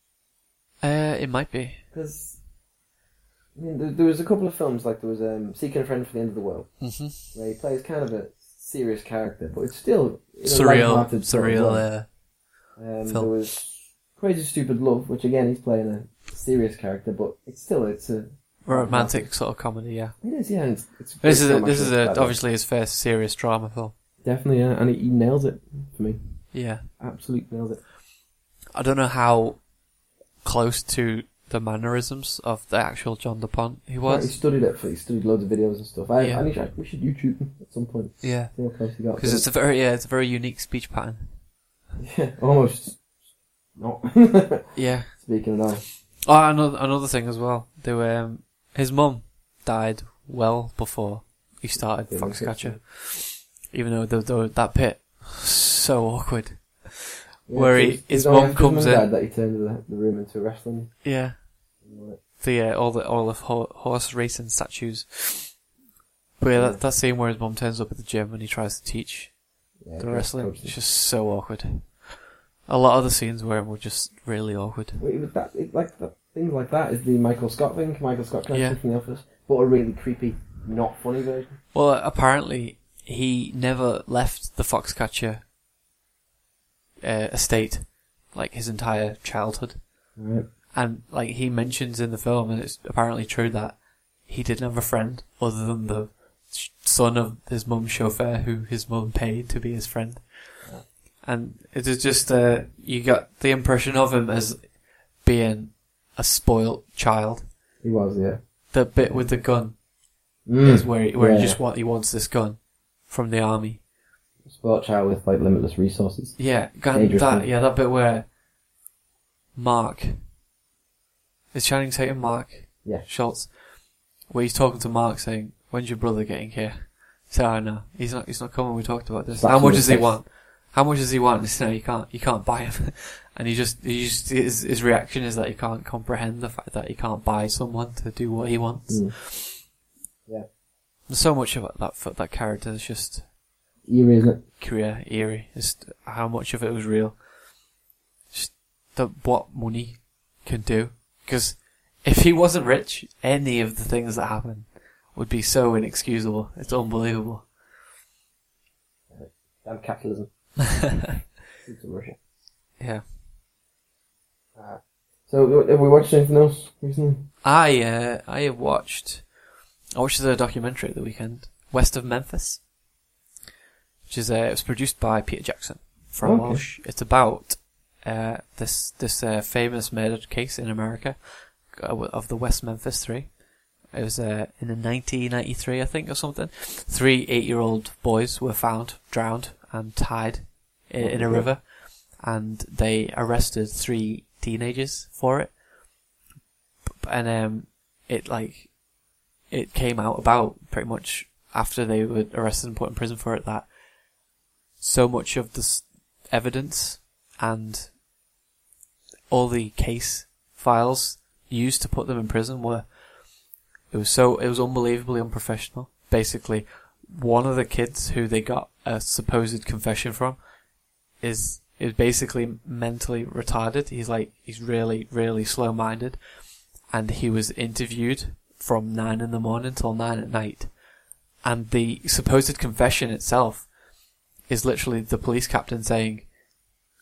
Uh, it might be. Because I mean, there, there was a couple of films like there was um, Seeking a Friend for the End of the World, Mm-hmm. where he plays kind of a serious character, but it's still in a Surreal, lighthearted sort of surreal. way. Uh, Um, film. there was Crazy Stupid Love, which again he's playing a serious character, but it's still it's a romantic sort of comedy, yeah. It is, yeah. And it's, it's a This great is a, film, this is actually, a, by the way. obviously his first serious drama film. Definitely, yeah, and he, he nails it for me. Yeah. Absolutely nails it. I don't know how close to the mannerisms of the actual John DePont he He was. studied it for. He studied loads of videos and stuff. I, Yeah. I need to, we should YouTube him at some point. Yeah. See how close he got. Because it's a very yeah, it's a very unique speech pattern. yeah, almost not. Yeah. Speaking of that, Oh, another another thing as well. They were, um, his mum died well before he started Yeah, Foxcatcher. Even though the, the, that bit so awkward. yeah, Where he- it's- his it's only mum after comes mum in. died that he turned the, the room into a wrestling. Yeah. The uh, all the all the ho- horse racing statues. But yeah, that, that scene where his mum turns up at the gym and he tries to teach Yeah, the coach- wrestling, coach them. it's just so awkward. A lot of the scenes were were just really awkward. Wait, but that, it, like that, things like that is the Michael Scott thing. Michael Scott character Yeah. from The Office, but a really creepy, not funny version. Well, apparently he never left the Foxcatcher uh, estate, like his entire childhood. Right. And like he mentions in the film, and it's apparently true that he didn't have a friend other than the sh- son of his mum's chauffeur, who his mum paid to be his friend. Yeah. And it is just uh, you got the impression of him as being a spoilt child. He was, yeah. The bit with the gun Mm. is where he, where yeah. he just want he wants this gun from the army. Sport child with like limitless resources. Yeah, and Dangerous that thing. yeah that bit where Mark is Channing Tatum Mark Yeah. Schultz, where he's talking to Mark saying, "When's your brother getting here?" So I know he's not he's not coming. We talked about this. Slaps How him much in does the he face. want? How much does he want? He said, no, you can't you can't buy him. And he just he just his his reaction is that he can't comprehend the fact that he can't buy someone to do what he wants. Mm. Yeah. There's so much about that that character is just Eerie, isn't it? career eerie. Just how much of it was real. Just the what money can do. Because if he wasn't rich, any of the things that happen would be so inexcusable. It's unbelievable. Damn capitalism. It's Russia. Yeah. Uh, so, have we watched anything else recently? I uh, I have watched. I watched the documentary at the weekend, West of Memphis, which is uh, it was produced by Peter Jackson from Okay. Welsh. It's about uh, this this uh, famous murder case in America uh, of the West Memphis Three. It was uh, in the nineteen ninety-three, I think, or something. Three eight-year-old boys were found drowned and tied in, in a Okay. river, and they arrested three teenagers for it. And um, it like it came out about pretty much after they were arrested and put in prison for it that so much of the s- evidence and all the case files used to put them in prison were it was so it was unbelievably unprofessional. Basically, one of the kids who they got a supposed confession from is is basically mentally retarded. He's like he's really really slow minded, and he was interviewed from nine in the morning till nine at night, and the supposed confession itself is literally the police captain saying,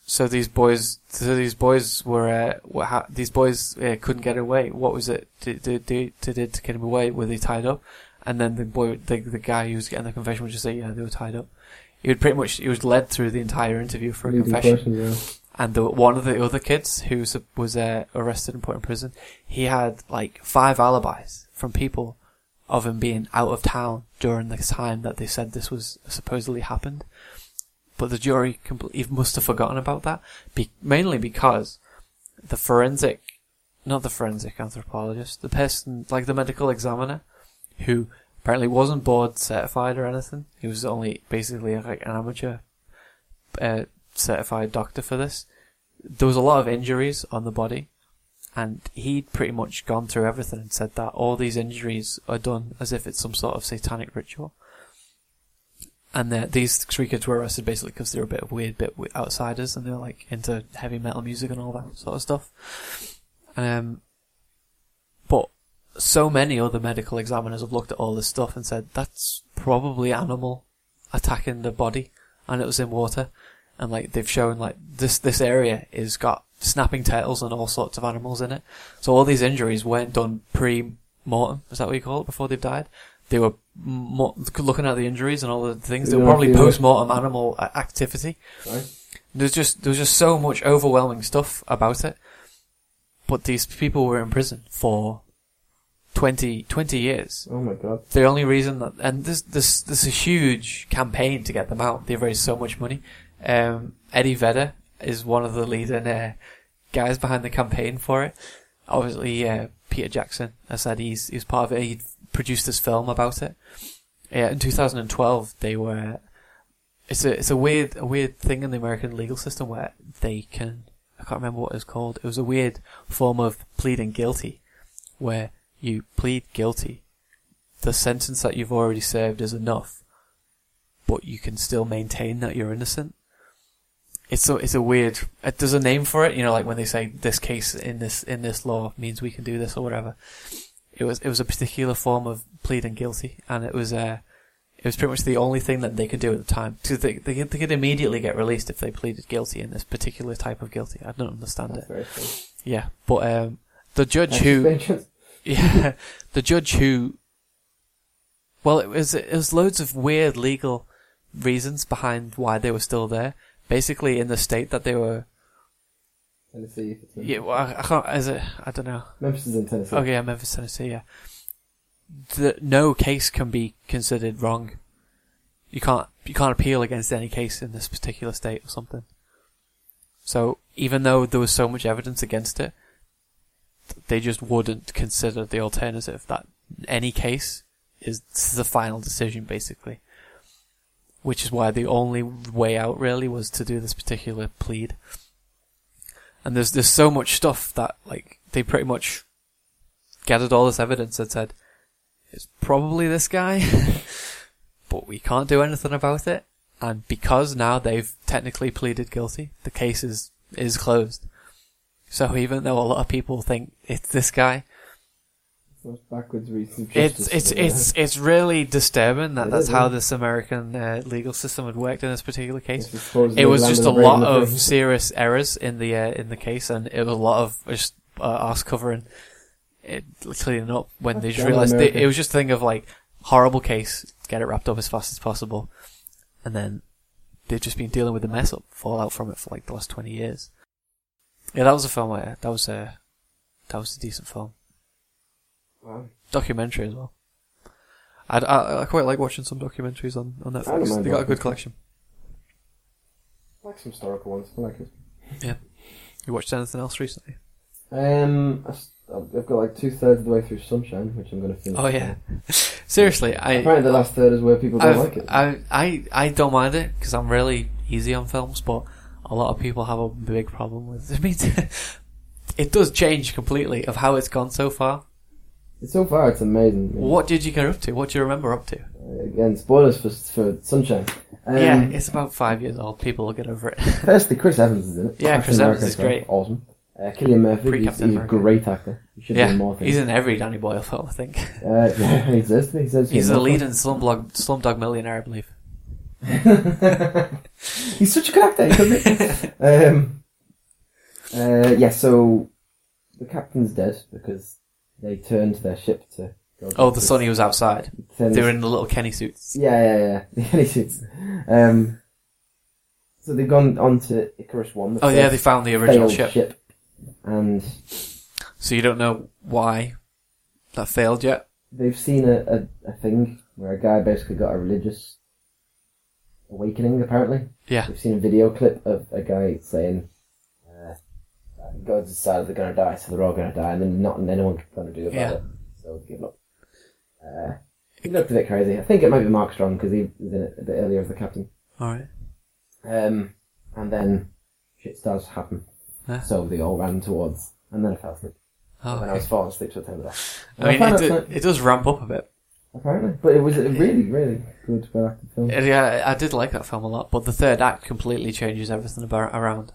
So these boys, so these boys were, uh, what ha- these boys uh, couldn't get away. What was it to to to to, to get him away? Were they tied up? And then the boy, the the guy who was getting the confession would just say, yeah, they were tied up. He would pretty much, he was led through the entire interview for a Leading confession. question, yeah. And the, one of the other kids who was was uh, arrested and put in prison, he had like five alibis from people of him being out of town during the time that they said this was supposedly happened. But the jury completely must have forgotten about that, be- mainly because the forensic, not the forensic anthropologist, the person, like the medical examiner, who apparently wasn't board certified or anything. He was only basically like an amateur uh, certified doctor for this. There was a lot of injuries on the body, and he'd pretty much gone through everything and said that all these injuries are done as if it's some sort of satanic ritual. And uh, these three kids were arrested basically because they were a bit of weird, bit w- outsiders, and they were like into heavy metal music and all that sort of stuff. Um, but so many other medical examiners have looked at all this stuff and said that's probably animal attacking the body, and it was in water. And like they've shown, like this this area is got snapping turtles and all sorts of animals in it. So all these injuries weren't done pre-mortem. Is that what you call it? Before they've died. They were mo- looking at the injuries and all the things. They were probably post-mortem animal activity. Right. There's just there was just so much overwhelming stuff about it. But these people were in prison for twenty, twenty years. Oh my god! The only reason that, and this this this is a huge campaign to get them out. They've raised so much money. Um, Eddie Vedder is one of the leading uh, guys behind the campaign for it. Obviously, uh, Peter Jackson, I said he's he's part of it. He produced this film about it. Yeah, in two thousand twelve, they were. It's a it's a weird a weird thing in the American legal system where they can. I can't remember what it was called. It was a weird form of pleading guilty, where you plead guilty. The sentence that you've already served is enough, but you can still maintain that you're innocent. It's a, it's a weird, it, there's a name for it, you know, like when they say this case in this, in this law means we can do this or whatever. It was, it was a particular form of pleading guilty, and it was, uh, it was pretty much the only thing that they could do at the time. Because they, they, they could immediately get released if they pleaded guilty in this particular type of guilty. I don't understand That's it. very cool. Yeah, but, um, the judge who, yeah, the judge who, well, it was, it was loads of weird legal reasons behind why they were still there. Basically, in the state that they were. Tennessee. Yeah, well, I, I can't. Is it? I don't know. Memphis is in Tennessee. Okay, yeah, Memphis, Tennessee. Yeah. The, no case can be considered wrong. You can't. You can't appeal against any case in this particular state or something. So even though there was so much evidence against it, they just wouldn't consider the alternative that any case is the final decision, basically. Which is why the only way out really was to do this particular plead. And there's there's so much stuff that like they pretty much gathered all this evidence and said it's probably this guy, but we can't do anything about it. And because now they've technically pleaded guilty, the case is is closed. So even though a lot of people think it's this guy, backwards reason. It's it's it's it's really disturbing that it that's is, how yeah. this American uh, legal system had worked in this particular case. It was just a lot of serious errors in the uh, in the case, and it was a lot of just uh, arse covering it, cleaning up when that's they just realised they, it was just a thing of like horrible case, get it wrapped up as fast as possible, and then they've just been dealing with the mess up fallout from it for like the last twenty years. Yeah, that was a film. Where, that was a that was a decent film. Wow. Documentary as well. I, I, I quite like watching some documentaries on, on Netflix. They got a good collection. I like some historical ones. I like it. Yeah. You watched anything else recently? Um, I've got like two thirds of the way through Sunshine, which I'm going to finish. Oh yeah. Seriously, I. Apparently, the last third is where people don't I've, like it. I I I don't mind it because I'm really easy on films, but a lot of people have a big problem with it. I mean, it does change completely of how it's gone so far. So far, it's amazing. Yeah. What did you get up to? What do you remember up to? Uh, again, spoilers for for Sunshine. Um, yeah, it's about five years old. People will get over it. Firstly, Chris Evans is in it. Yeah, Chris Evans is great. Awesome. Uh, Cillian Murphy, he's, he's a great actor. He should yeah, do more things. He's in every Danny Boyle film, I think. Uh, yeah, he exists. He says he's the lead in Slumdog, Slumdog Millionaire, I believe. He's such a good actor. He could be. um, uh, yeah, so the captain's dead because they turned their ship to go. Oh, the Sonny was outside. Turned They were this- in the little Kenny suits. Yeah, yeah, yeah. The Kenny suits. Um, so they've gone on to Icarus One. The Oh yeah, they first found the original failed ship. and So you don't know why that failed yet? they've seen a, a, a thing where a guy basically got a religious awakening. Apparently, Yeah. they've seen a video clip of a guy saying, uh, "God's decided they're going to die, so they're all going to die, and then nothing anyone can going to do about Yeah. it. So they give up." Uh, he looked a bit crazy. I think it might be Mark Strong because he was in it a bit earlier as the captain. Alright. Um, and then shit starts to happen. Yeah. So they all ran towards, and then I fell asleep. Oh, And then I okay. was falling asleep, so I turned it off. I mean, found it, out do, it does ramp up a bit. apparently, but it was a really, really good, well acted film. Uh, Yeah, I did like that film a lot, but the third act completely changes everything about around.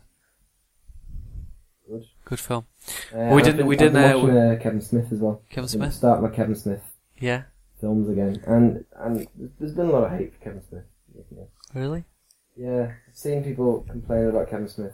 Good. Good film. Uh, We I've didn't- been- we I've been didn't, uh, watching uh, Kevin Smith as well. Kevin I've been Smith? Starting my Kevin Smith Yeah. films again, and and there's been a lot of hate for Kevin Smith. Really? Yeah, I've seen people complain about Kevin Smith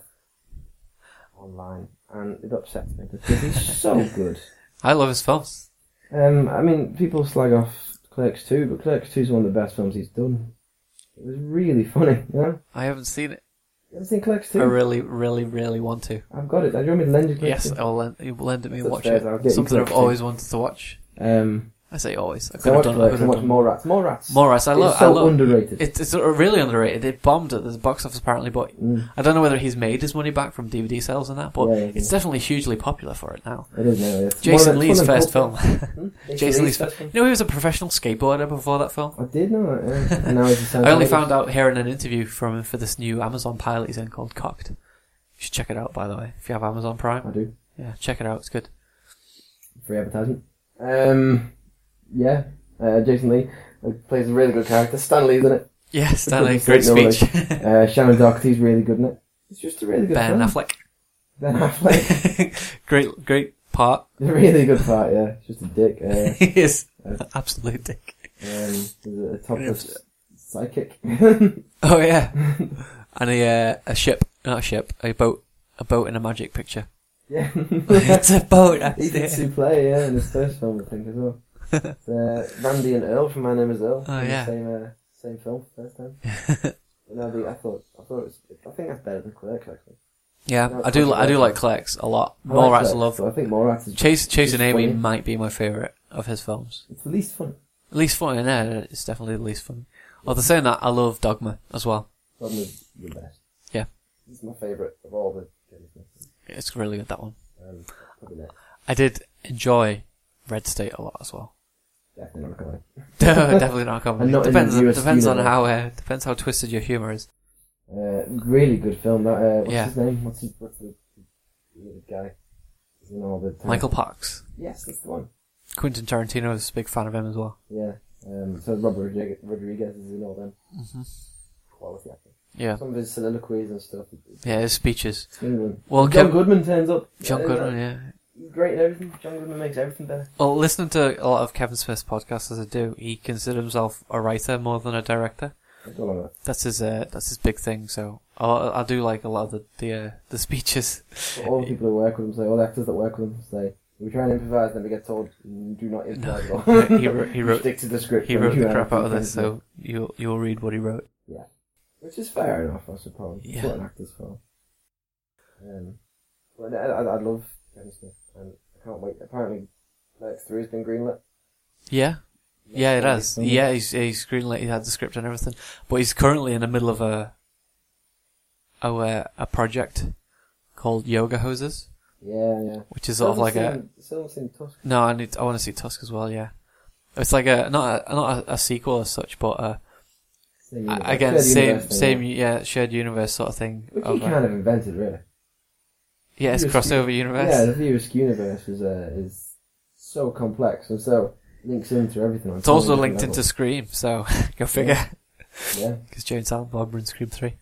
online, and it upsets me because he's so good. I love his films. Um, I mean, people slag off Clerks two, but Clerks two is one of the best films he's done. It was really funny, you know? I haven't seen it. You ever seen Clerks two? I really, really, really want to. I've got it. Do you want me to lend you Clerks Yes, two? I'll lend, you lend it me and It's watch upstairs, it. I'll get you Something I've Clerks two. always wanted to watch. Um, I say always. I so could I have watch done. I Clerks could and have watch done. Mallrats. Mallrats. Mallrats, I It's love. so I love. underrated. It's it's really underrated. It bombed at the box office apparently, but Mm, I don't know whether he's made his money back from D V D sales and that. But Yeah, yeah, it's yeah. definitely hugely popular for it now. it is now. It's Jason one of- it's Lee's one of first them film. cult- Hmm? Jason Lee's first first. film. You know, he was a professional skateboarder before that film. I did know that, yeah. And now he's a I only Scientologist. found out hearing an interview from him for this new Amazon pilot he's in called Cocked. You should check it out, by the way, if you have Amazon Prime. I do. Yeah, check it out. It's good. Free advertisement. Um, yeah. Uh, Jason Lee uh, plays a really good character. Stan Lee's in it. Yeah, Stanley, Couldn't great say no, speech. Uh, Shannon Doherty's really good in it. It's just a really good Ben film. Affleck, Ben Affleck. great, great part. A really good part, yeah. It's just a dick. Uh, He is Uh, absolute dick. um, there's a topless psychic. Oh yeah, and a uh, a ship, not a ship, a boat, a boat in a magic picture. yeah. It's a boat. I He did see. Suplee, yeah, in his first film, I think, as well. It's, uh, Randy and Earl from My Name Is Earl. Oh, in the yeah. Same, uh, same film, first time. But no, the, I thought, I thought it was, I think that's better than Clerks, actually. Yeah, No, I do. it's I do not like Clerks a lot. I like Mallrats, I Clerks, love. so I think Mallrats is Chase, Chase just and Amy funny. might be my favourite of his films. It's the least fun. Least funny, no, it's definitely the least funny. Although saying that, I love Dogma as well. Problem is the best. Yeah. It's my favourite of all the Kevin Smith films. It's really good, that one. Um, probably next. I did enjoy Red State a lot as well. Definitely not coming. Definitely not comedy. And not in Depends. the On, newest depends on universe. how. Uh, depends how twisted your humour is. Uh, really good film. That uh, what's Yeah. his name? What's his, what's the, the guy? He's in all the time. Michael Parks. Yes, that's the one. Quentin Tarantino is a big fan of him as well. Yeah. Um, so Robert Rodriguez, Rodriguez is in all them. hmm Quality acting. Yeah, Some of his soliloquies and stuff. It's yeah, his speeches. England. Well, John Kev- Goodman turns up. John Yeah, Goodman, yeah. He's great and everything. John Goodman makes everything better. Well, listening to a lot of Kevin Smith's podcasts as I do, he considers himself a writer more than a director. Let's go along with That's his. Uh, that's his big thing. So I, I do like a lot of the the, uh, the speeches. that. All the people who work with him say, all the actors that work with him say, we try and improvise, then we get told, "Mm, do not improvise No, at all. he wrote- he wrote- Stick to the script. He when wrote you the have crap out of to this, so you'll you'll read what he wrote. Which is fair enough, I suppose. Yeah. It's what an actor's for. Um, but I, I, I love Kevin Smith, and I can't wait. Apparently, Clerks three has been greenlit. Yeah, yeah, it Next has. film. Yeah, he's he's greenlit. He had the script and everything, but he's currently in the middle of a a uh, a project called Yoga Hoses, Yeah, yeah. which is sort of like a. Still haven't seen Tusk. No, I need. I want to see Tusk as well. Yeah, it's like a not a not a, a sequel as such, but uh, Same a- universe. again, Shared same universe thing, same yeah. yeah shared universe sort of thing. Which of, he uh, kind of invented, really. yeah, it's View crossover Askew- universe. Yeah, the View Askew universe is uh, is so complex and so links into everything. On It's so also many linked different into Scream, so go figure. levels. Yeah. Because Jane Silent Bob were in Scream three,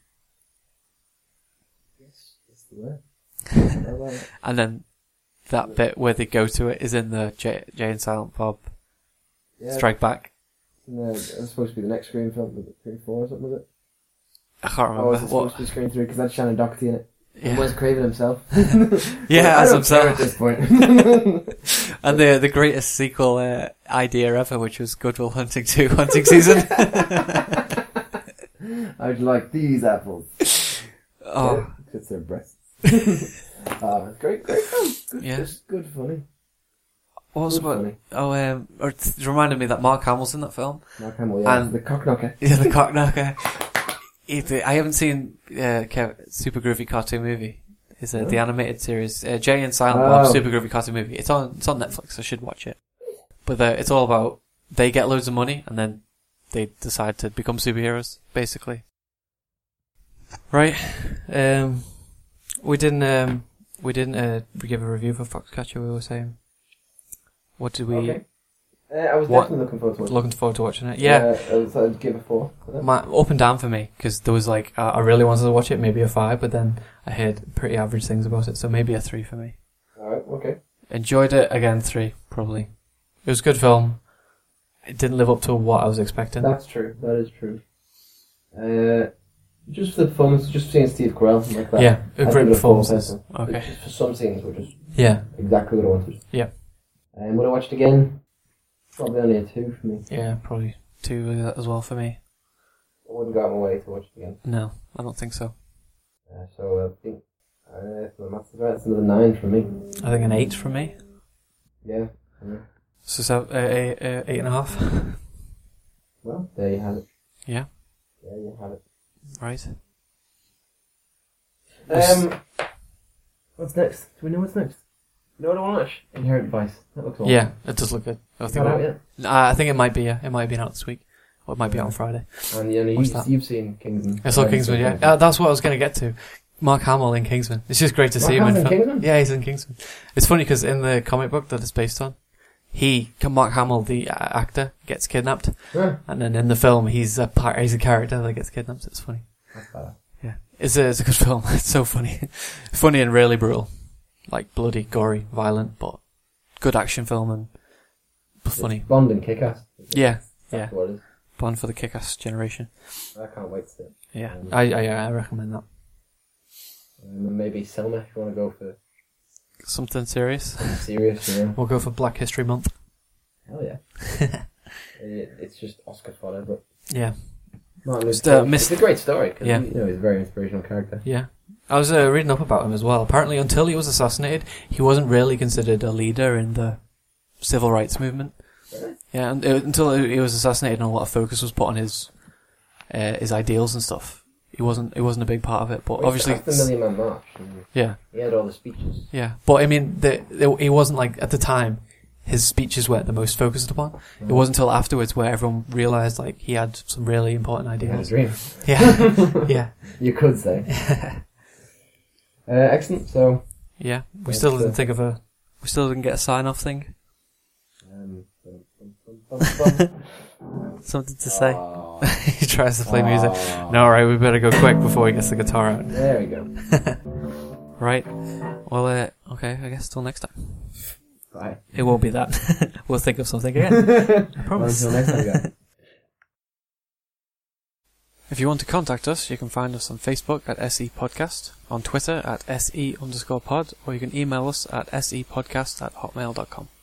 Yes, that's the word. How about it? and then that bit where they go to it is in the J- Jane Silent Bob Yeah, Strike Back. and, uh, it was supposed to be the next Scream film, was it Scream four or something, was it? I can't Oh, remember. was it supposed what? to be Scream three? Because that's Shannon Doherty in it. Yeah. And Wes Craven himself. Yeah, Well, I as don't himself. care at this point. And the the greatest sequel uh, idea ever, which was Good Will Hunting two hunting season. I'd like these apples. Oh, It's their breasts. uh, great, great film. Good, Yeah. Just good funny. what was Good what? funny. Oh, um, or it reminded me that Mark Hamill's in that film. Mark Hamill, yeah. And- the cockknocker. Yeah, the cockknocker. It- I haven't seen uh, Kev, Super Groovy Cartoon Movie. It's uh, No? the animated series, uh, Jay and Silent Bob Oh. Super Groovy Cartoon Movie. It's on it's on Netflix. I should watch it. But uh, it's all about they get loads of money and then they decide to become superheroes, basically. Right. Um, we didn't um, we didn't uh, give a review for Foxcatcher. We were saying. What did we? Okay. Uh, I was What- definitely looking forward to it. Looking forward to watching it. Yeah. Uh, I was, I'd give it four. for that. My, up and down for me, because there was like, uh, I really wanted to watch it, maybe a five, but then I heard pretty average things about it, so maybe a three for me. Alright, okay. Enjoyed it, again, three, probably. It was a good film. It didn't live up to what I was expecting. That's true. That is true. Uh, just for the performance, just seeing Steve Carell like that. Yeah, a I'd great give it a four performances. personally. Okay. Just for some scenes, were just Yeah, exactly what I wanted. Yeah. And would I watch it again? Probably only a two for me. yeah, probably two uh, as well for me. I wouldn't go out of my way to watch it again. No, I don't think so. Uh, so I think, uh, if my maths is right, it's another nine for me. I think an eight for me. Yeah. yeah. So, so uh, eight, uh, eight and a half. Well, there you have it. Yeah, There you have it. right. Um, what's next? Do we know what's next? You know what I want to watch? Inherent Vice. That looks awesome. Yeah, it does look good. I Is think, that out it- yet? uh, I think it might be, yeah. It might be out this week. Or it might be out on Friday. And you know, What's you've, that? you've seen Kingsman. I saw Right, Kingsman, you've yeah. seen Uh, that's what I was going to get to. Mark Hamill in Kingsman. It's just great to Mark see him in Hamill's in film. Kingsman? Yeah, he's in Kingsman. It's funny because in the comic book that it's based on, he, Mark Hamill, the uh, actor, gets kidnapped, Huh. and then in the film he's a part, he's a character that gets kidnapped. It's funny. That's better. Yeah, it's a it's a good film. It's so funny, funny and really brutal, like bloody, gory, violent, but good action film and funny. It's Bond and Kick-Ass. Yeah, That's yeah. what it is. Bond for the kick-ass generation. I can't wait to see it. Yeah, Um, I I, I recommend that. Um, and maybe Selma if you want to go for Something serious. something serious, you know. We'll go for Black History Month. Hell yeah. it, it's just Oscar fodder, but Yeah. Martin Just, Luther uh, King, miss- it's a great story because Yeah. you know he's a very inspirational character. Yeah. I was uh, reading up about him as well. Apparently, until he was assassinated, he wasn't really considered a leader in the civil rights movement. Really? Yeah, and, uh, until he was assassinated and a lot of focus was put on his uh, his ideals and stuff. He wasn't. He wasn't a big part of it, but Well, obviously, after the Million Man March, and yeah, he had all the speeches. yeah. But I mean, the, the, he wasn't like at the time. His speeches were the most focused upon. It wasn't until afterwards where everyone realised like he had some really important He had a ideas. dream. Yeah, yeah, You could say. uh, excellent. So, yeah. We Yeah, still so- didn't think of a. We still didn't get a sign off thing. um, bum, bum, bum, bum, bum. Something to say. Aw. He tries to play music. Aw. No, right, we better go quick before he gets the guitar out. There we go. Right. Well, uh, okay, I guess till next time. Bye. It won't be that. We'll think of something again. I Well, promise. until next time, guys. If you want to contact us, you can find us on Facebook at S E Podcast, on Twitter at S E underscore pod, or you can email us at sepodcast at hotmail dot com.